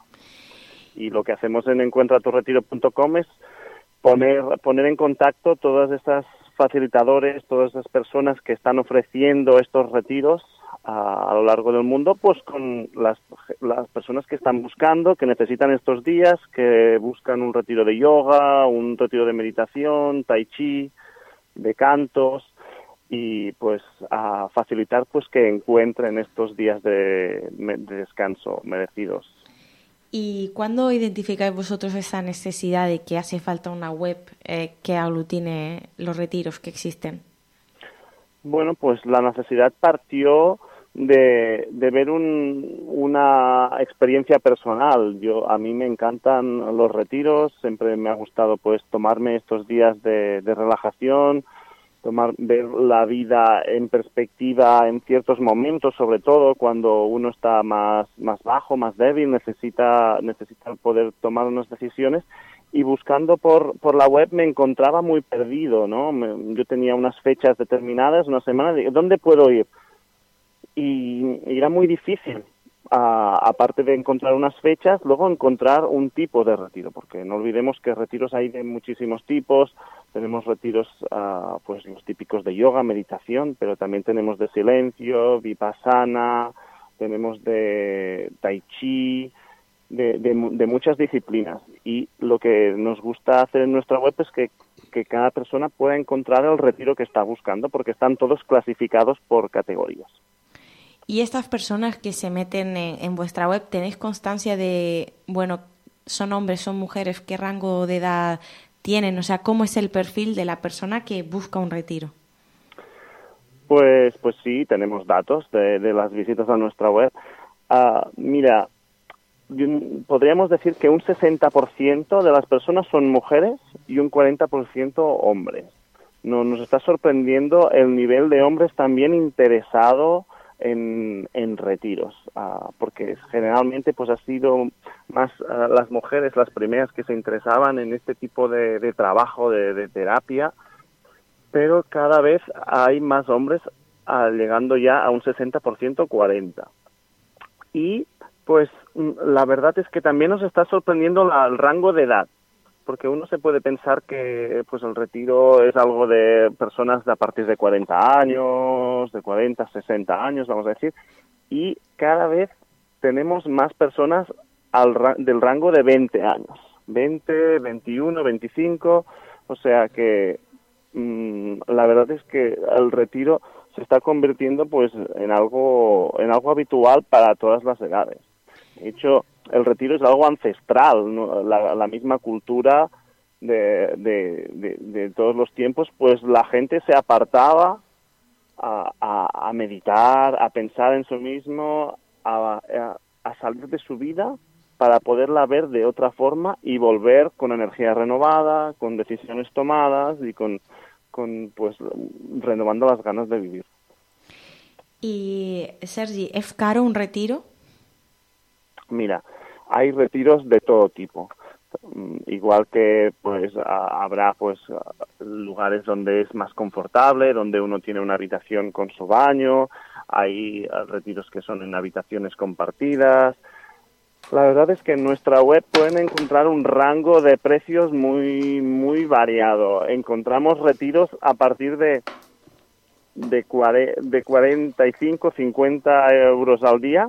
Y lo que hacemos en encuentro a tu retiro punto com es poner, poner en contacto todas estas facilitadores, todas esas personas que están ofreciendo estos retiros a, a lo largo del mundo, pues con las, las personas que están buscando, que necesitan estos días, que buscan un retiro de yoga, un retiro de meditación, tai chi, de cantos, y pues a facilitar pues que encuentren estos días de, de descanso merecidos. ¿Y cuándo identificáis vosotros esa necesidad de que hace falta una web eh, que aglutine los retiros que existen? Bueno, pues la necesidad partió de, de ver un, una experiencia personal. Yo a mí me encantan los retiros, siempre me ha gustado pues tomarme estos días de, de relajación, tomar ver la vida en perspectiva en ciertos momentos, sobre todo cuando uno está más más bajo, más débil, necesita necesita poder tomar unas decisiones. Y buscando por por la web me encontraba muy perdido, ¿no? Me, yo tenía unas fechas determinadas, una semana, de, ¿dónde puedo ir? Y, y era muy difícil, a, aparte de encontrar unas fechas, luego encontrar un tipo de retiro, porque no olvidemos que retiros hay de muchísimos tipos. Tenemos retiros, uh, pues los típicos de yoga, meditación, pero también tenemos de silencio, vipassana, tenemos de tai chi, de, de, de muchas disciplinas. Y lo que nos gusta hacer en nuestra web es que, que cada persona pueda encontrar el retiro que está buscando, porque están todos clasificados por categorías. Y estas personas que se meten en, en vuestra web, ¿tenéis constancia de, bueno, son hombres, son mujeres, qué rango de edad tienen? O sea, ¿cómo es el perfil de la persona que busca un retiro? Pues, pues sí, tenemos datos de, de las visitas a nuestra web. Uh, mira, podríamos decir que un sesenta por ciento de las personas son mujeres y un cuarenta por ciento hombres. No, nos está sorprendiendo el nivel de hombres también interesado en, en retiros, uh, porque generalmente pues ha sido más uh, las mujeres las primeras que se interesaban en este tipo de, de trabajo, de, de terapia, pero cada vez hay más hombres uh, llegando ya a un sesenta por ciento, cuarenta por ciento. Y pues la verdad es que también nos está sorprendiendo la, el rango de edad, porque uno se puede pensar que pues el retiro es algo de personas de a partir de cuarenta años, de cuarenta, sesenta años, vamos a decir, y cada vez tenemos más personas al, del rango de veinte años, veinte, veintiuno, veinticinco, o sea que mmm, la verdad es que el retiro se está convirtiendo pues en algo en algo habitual para todas las edades. De hecho, el retiro es algo ancestral, ¿no? la, la misma cultura de, de, de, de todos los tiempos, pues la gente se apartaba a, a, a meditar, a pensar en sí mismo, a, a, a salir de su vida para poderla ver de otra forma y volver con energía renovada, con decisiones tomadas y con, con pues renovando las ganas de vivir. Y, Sergi, ¿es caro un retiro? Mira, hay retiros de todo tipo. Igual que pues a, habrá pues lugares donde es más confortable, donde uno tiene una habitación con su baño, hay retiros que son en habitaciones compartidas. La verdad es que en nuestra web pueden encontrar un rango de precios muy muy variado. Encontramos retiros a partir de de, cuare, de cuarenta y cinco, cincuenta euros al día,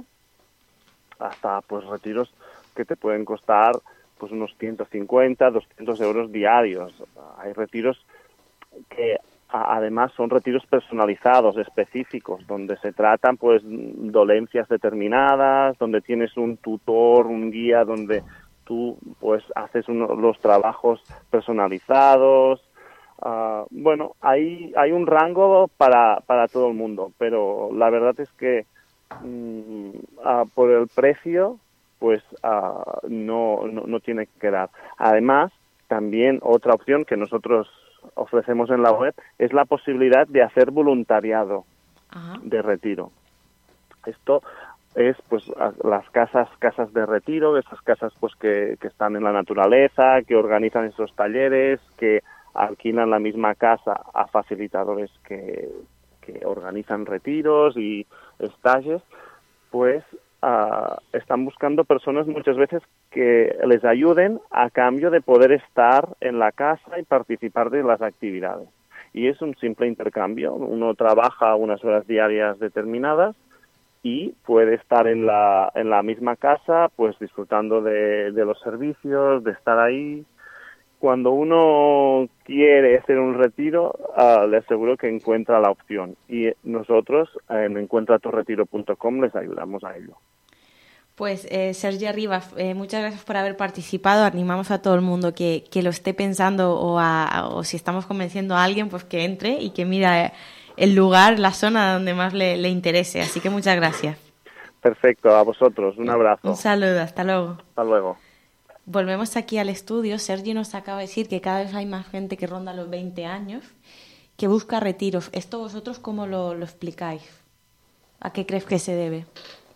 hasta pues retiros que te pueden costar pues unos ciento cincuenta, doscientos euros diarios. Hay retiros que a, además son retiros personalizados, específicos, donde se tratan pues dolencias determinadas, donde tienes un tutor, un guía, donde tú pues haces uno, los trabajos personalizados. Uh, bueno, hay, hay un rango para, para todo el mundo, pero la verdad es que um, uh, por el precio pues uh, no, no, no tiene que quedar. Además, también otra opción que nosotros ofrecemos en la web es la posibilidad de hacer voluntariado. Ajá. De retiro. Esto es pues las casas casas de retiro, esas casas pues que, que están en la naturaleza, que organizan esos talleres, que alquilan la misma casa a facilitadores que, que organizan retiros y estalles, pues uh, están buscando personas muchas veces que les ayuden a cambio de poder estar en la casa y participar de las actividades. Y es un simple intercambio. Uno trabaja unas horas diarias determinadas y puede estar en la, en la misma casa, pues disfrutando de, de los servicios, de estar ahí. Cuando uno quiere hacer un retiro, uh, le aseguro que encuentra la opción. Y nosotros en encuentra tu retiro punto com les ayudamos a ello. Pues eh, Sergi Arribas, eh, muchas gracias por haber participado. Animamos a todo el mundo que, que lo esté pensando o, a, o si estamos convenciendo a alguien, pues que entre y que mira el lugar, la zona donde más le, le interese. Así que muchas gracias. Perfecto, a vosotros. Un abrazo. Un saludo, hasta luego. Hasta luego. Volvemos aquí al estudio. Sergi nos acaba de decir que cada vez hay más gente que ronda los veinte años, que busca retiros. ¿Esto vosotros cómo lo, lo explicáis? ¿A qué crees que se debe?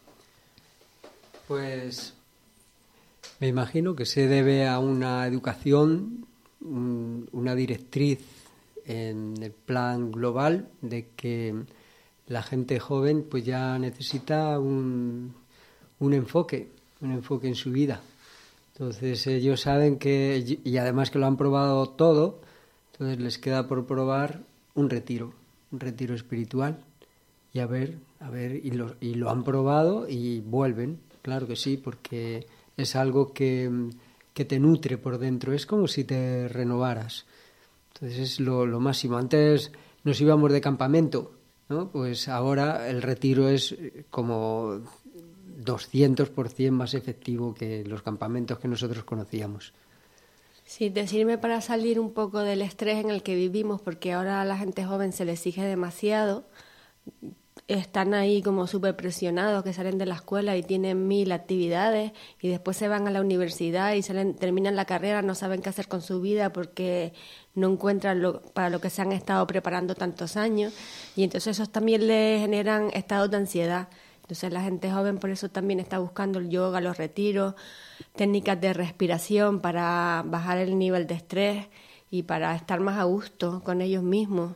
Pues me imagino que se debe a una educación, un, una directriz en el plan global de que la gente joven pues ya necesita un, un enfoque, un enfoque en su vida. Entonces ellos saben que, y además que lo han probado todo, entonces les queda por probar un retiro, un retiro espiritual. Y a ver, a ver, y lo, y lo han probado y vuelven, claro que sí, porque es algo que, que te nutre por dentro, es como si te renovaras. Entonces es lo, lo máximo. Antes nos íbamos de campamento, ¿no? Pues ahora el retiro es como doscientos por ciento más efectivo que los campamentos que nosotros conocíamos. Sí, te sirve para salir un poco del estrés en el que vivimos, porque ahora a la gente joven se le exige demasiado. Están ahí como súper presionados, que salen de la escuela y tienen mil actividades y después se van a la universidad y salen, terminan la carrera, no saben qué hacer con su vida porque no encuentran lo, para lo que se han estado preparando tantos años, y entonces esos también les generan estados de ansiedad. Entonces la gente joven por eso también está buscando el yoga, los retiros, técnicas de respiración para bajar el nivel de estrés y para estar más a gusto con ellos mismos.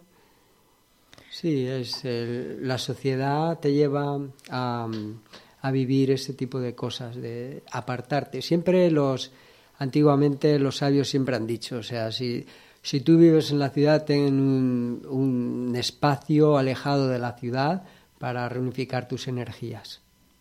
Sí, es el, la sociedad te lleva a, a vivir ese tipo de cosas, de apartarte. Siempre los, antiguamente los sabios siempre han dicho, o sea, si, si tú vives en la ciudad, ten un, un espacio alejado de la ciudad para reunificar tus energías.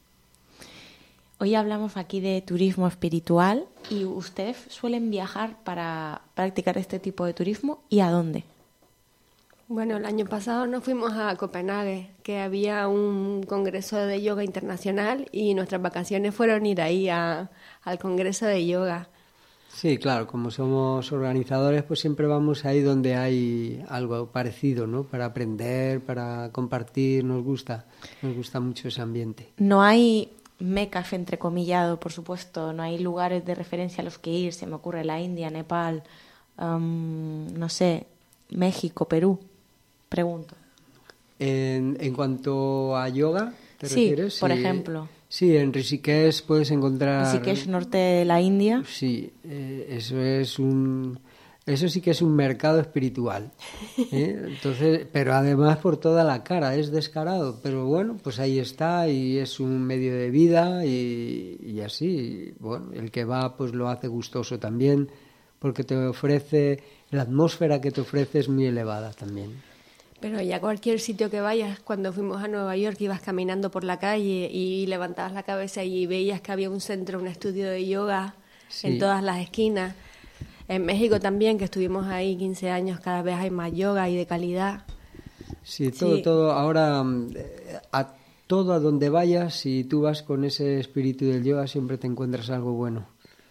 Hoy hablamos aquí de turismo espiritual y ustedes suelen viajar para practicar este tipo de turismo, ¿y a dónde? Bueno, el año pasado nos fuimos a Copenhague, que había un congreso de yoga internacional y nuestras vacaciones fueron ir ahí a, al congreso de yoga. Sí, claro, como somos organizadores, pues siempre vamos ahí donde hay algo parecido, ¿no? Para aprender, para compartir, nos gusta, nos gusta mucho ese ambiente. No hay mecas, entrecomillado, por supuesto, no hay lugares de referencia a los que ir, se me ocurre la India, Nepal, um, no sé, México, Perú. Pregunto. En, en cuanto a yoga, ¿te sí, refieres? por sí, ejemplo. Sí, en Rishikesh puedes encontrar... Rishikesh, norte de la India. Sí, eh, eso es un... Eso sí que es un mercado espiritual. ¿eh? Entonces, pero además por toda la cara, es descarado. Pero bueno, pues ahí está y es un medio de vida y, y así. Bueno, el que va pues lo hace gustoso también porque te ofrece... La atmósfera que te ofrece es muy elevada también. Pero ya cualquier sitio que vayas, cuando fuimos a Nueva York, ibas caminando por la calle y levantabas la cabeza y veías que había un centro, un estudio de yoga sí. en todas las esquinas. En México también, que estuvimos ahí quince años, cada vez hay más yoga y de calidad. Sí, todo, sí. todo. Ahora, a todo a donde vayas, si tú vas con ese espíritu del yoga, siempre te encuentras algo bueno.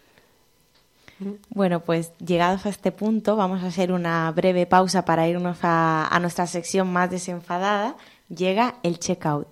Bueno, pues llegados a este punto vamos a hacer una breve pausa para irnos a, a nuestra sección más desenfadada. Llega el checkout.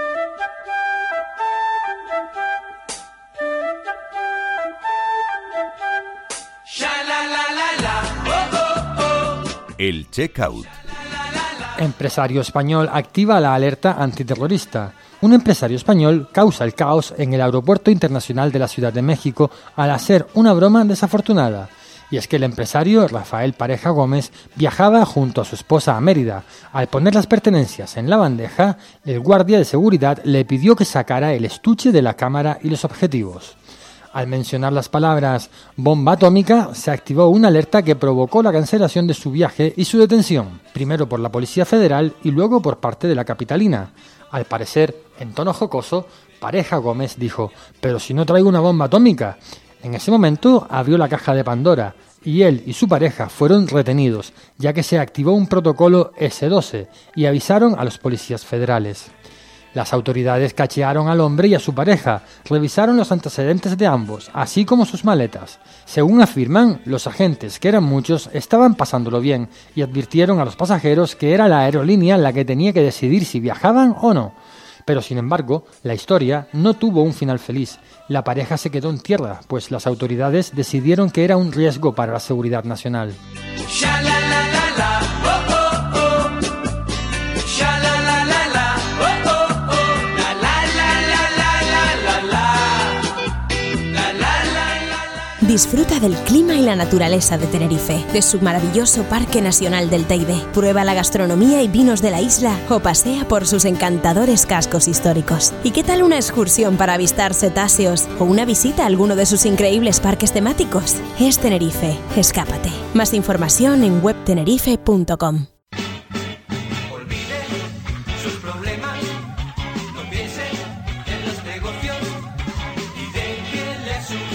El checkout. Empresario español activa la alerta antiterrorista. Un empresario español causa el caos en el Aeropuerto Internacional de la Ciudad de México al hacer una broma desafortunada. Y es que el empresario Rafael Pareja Gómez viajaba junto a su esposa a Mérida. Al poner las pertenencias en la bandeja, el guardia de seguridad le pidió que sacara el estuche de la cámara y los objetivos. Al mencionar las palabras bomba atómica, se activó una alerta que provocó la cancelación de su viaje y su detención, primero por la Policía Federal y luego por parte de la capitalina. Al parecer, en tono jocoso, Pareja Gómez dijo: «¿Pero si no traigo una bomba atómica?». En ese momento abrió la caja de Pandora y él y su pareja fueron retenidos, ya que se activó un protocolo ese doce y avisaron a los policías federales. Las autoridades cachearon al hombre y a su pareja, revisaron los antecedentes de ambos, así como sus maletas. Según afirman, los agentes, que eran muchos, estaban pasándolo bien y advirtieron a los pasajeros que era la aerolínea la que tenía que decidir si viajaban o no. Pero sin embargo, la historia no tuvo un final feliz. La pareja se quedó en tierra, pues las autoridades decidieron que era un riesgo para la seguridad nacional. Disfruta del clima y la naturaleza de Tenerife, de su maravilloso Parque Nacional del Teide. Prueba la gastronomía y vinos de la isla o pasea por sus encantadores cascos históricos. ¿Y qué tal una excursión para avistar cetáceos o una visita a alguno de sus increíbles parques temáticos? Es Tenerife, escápate. Más información en web tenerife punto com. Su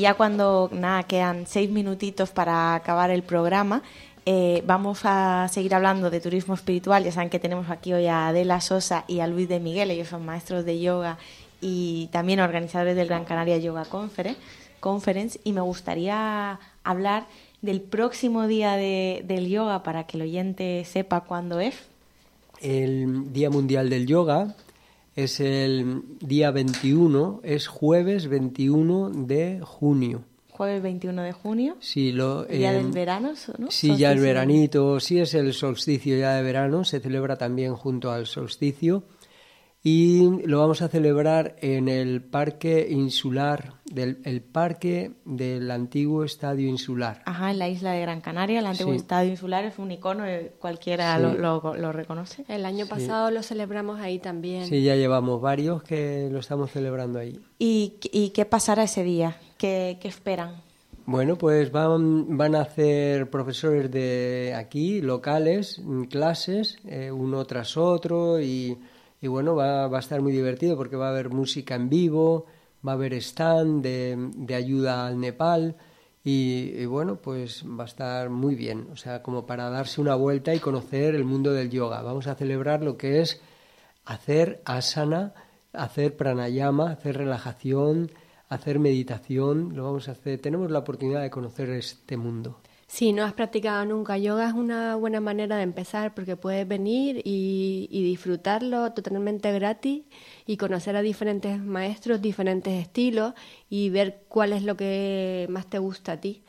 ya cuando, nada, quedan seis minutitos para acabar el programa, eh, vamos a seguir hablando de turismo espiritual. Ya saben que tenemos aquí hoy a Adela Sosa y a Luis de Miguel. Ellos son maestros de yoga y también organizadores del Gran Canaria Yoga Conference. Conference y me gustaría hablar del próximo día de, del yoga para que el oyente sepa cuándo es. El Día Mundial del Yoga es el día veintiuno, es jueves veintiuno de junio. Jueves veintiuno de junio. Sí, lo, día eh, del verano, ¿no? Sí, solsticio. Ya el veranito, sí es el solsticio ya de verano, se celebra también junto al solsticio. Y lo vamos a celebrar en el Parque Insular, del el parque del antiguo Estadio Insular. Ajá, en la isla de Gran Canaria, el antiguo Sí. Estadio Insular es un icono, cualquiera Sí. lo, lo, lo reconoce. El año pasado lo celebramos ahí también. Sí, ya llevamos varios que lo estamos celebrando ahí. ¿Y, y qué pasará ese día? ¿Qué, qué esperan? Bueno, pues van, van a hacer profesores de aquí, locales, clases, eh, uno tras otro y... Y bueno, va, va a estar muy divertido porque va a haber música en vivo, va a haber stand de, de ayuda al Nepal y, y bueno, pues va a estar muy bien. O sea, como para darse una vuelta y conocer el mundo del yoga. Vamos a celebrar lo que es hacer asana, hacer pranayama, hacer relajación, hacer meditación. Lo vamos a hacer. Tenemos la oportunidad de conocer este mundo. Si no has practicado nunca yoga, es una buena manera de empezar porque puedes venir y, y disfrutarlo totalmente gratis y conocer a diferentes maestros, diferentes estilos y ver cuál es lo que más te gusta a ti.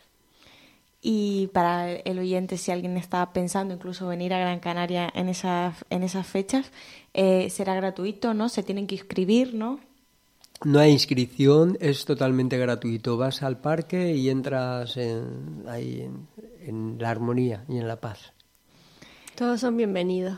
Y para el oyente, si alguien está pensando incluso venir a Gran Canaria en esas, en esas fechas, eh, será gratuito, ¿no? Se tienen que inscribir, ¿no? No hay inscripción, es totalmente gratuito. Vas al parque y entras en, ahí en, en la armonía y en la paz. Todos son bienvenidos.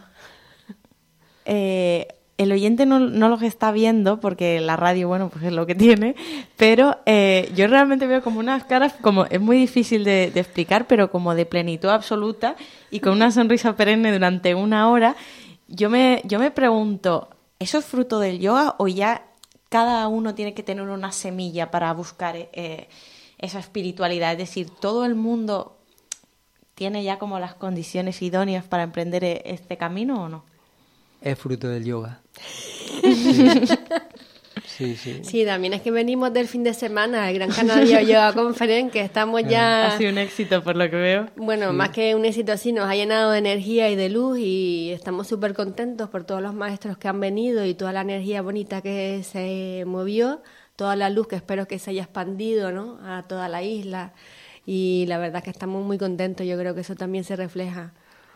Eh, el oyente no, no los está viendo porque la radio, bueno, pues es lo que tiene, pero eh, yo realmente veo como unas caras, como es muy difícil de, de explicar, pero como de plenitud absoluta y con una sonrisa perenne durante una hora. Yo me, yo me pregunto, ¿eso es fruto del yoga o ya cada uno tiene que tener una semilla para buscar eh, esa espiritualidad? Es decir, ¿todo el mundo tiene ya como las condiciones idóneas para emprender este camino o no? Es fruto del yoga. Sí, sí. Sí, también es que venimos del fin de semana, el Gran Canaria Yoga Conference, que estamos ya... Ha sido un éxito por lo que veo. Bueno, sí. Más que un éxito así, nos ha llenado de energía y de luz y estamos súper contentos por todos los maestros que han venido y toda la energía bonita que se movió, toda la luz que espero que se haya expandido, ¿no?, a toda la isla y la verdad es que estamos muy contentos, yo creo que eso también se refleja.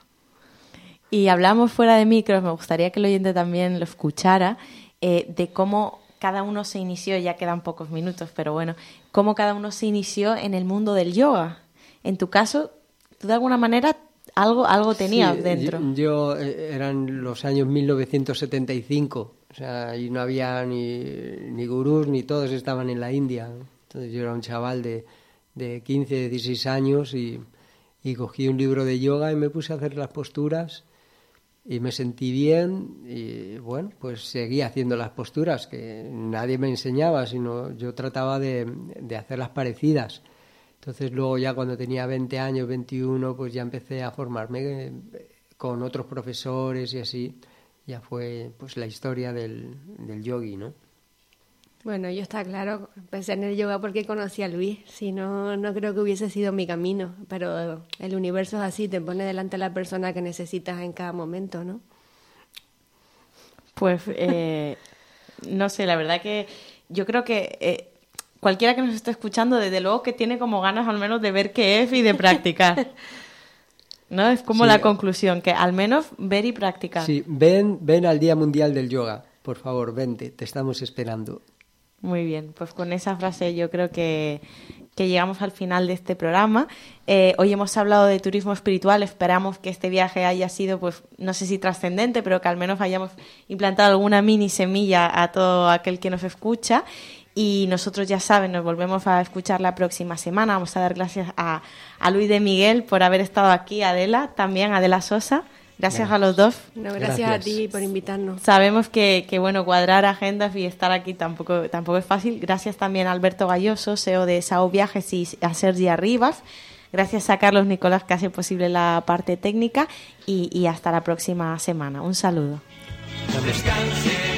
Y hablamos fuera de micros, me gustaría que el oyente también lo escuchara, eh, de cómo cada uno se inició, ya quedan pocos minutos, pero bueno, cómo cada uno se inició en el mundo del yoga. En tu caso, tú de alguna manera algo, algo tenías sí, dentro. Yo, yo eh, eran los años mil novecientos setenta y cinco, o sea, y no había ni, ni gurús, ni todos estaban en la India. Entonces yo era un chaval de, de quince, dieciséis años y, y cogí un libro de yoga y me puse a hacer las posturas. Y me sentí bien y bueno, pues seguí haciendo las posturas que nadie me enseñaba, sino yo trataba de, de hacerlas parecidas. Entonces luego ya cuando tenía veinte años, veintiuno, pues ya empecé a formarme con otros profesores y así. Ya fue pues la historia del, del yogi, ¿no? Bueno, yo está claro, empecé en el yoga porque conocí a Luis, si no, no creo que hubiese sido mi camino, pero el universo es así, te pone delante a la persona que necesitas en cada momento, ¿no? Pues, eh, no sé, la verdad que yo creo que eh, cualquiera que nos esté escuchando, desde luego que tiene como ganas al menos de ver qué es y de practicar. ¿No? Es como sí. La conclusión, que al menos ver y practicar. Sí, ven, ven al Día Mundial del Yoga, por favor, vente, te estamos esperando. Muy bien, pues con esa frase yo creo que, que llegamos al final de este programa. Eh, hoy hemos hablado de turismo espiritual, esperamos que este viaje haya sido, pues no sé si trascendente, pero que al menos hayamos implantado alguna mini semilla a todo aquel que nos escucha. Y nosotros, ya saben, nos volvemos a escuchar la próxima semana. Vamos a dar gracias a, a Luis de Miguel por haber estado aquí, Adela, también Adela Sosa. Gracias a los dos. No, gracias, gracias a ti por invitarnos. Sabemos que, que bueno, cuadrar agendas y estar aquí tampoco, tampoco es fácil. Gracias también a Alberto Galloso, C E O de Sao Viajes, y a Sergi Arribas. Gracias a Carlos Nicolás, que hace posible la parte técnica, y, y hasta la próxima semana. Un saludo. Descanse.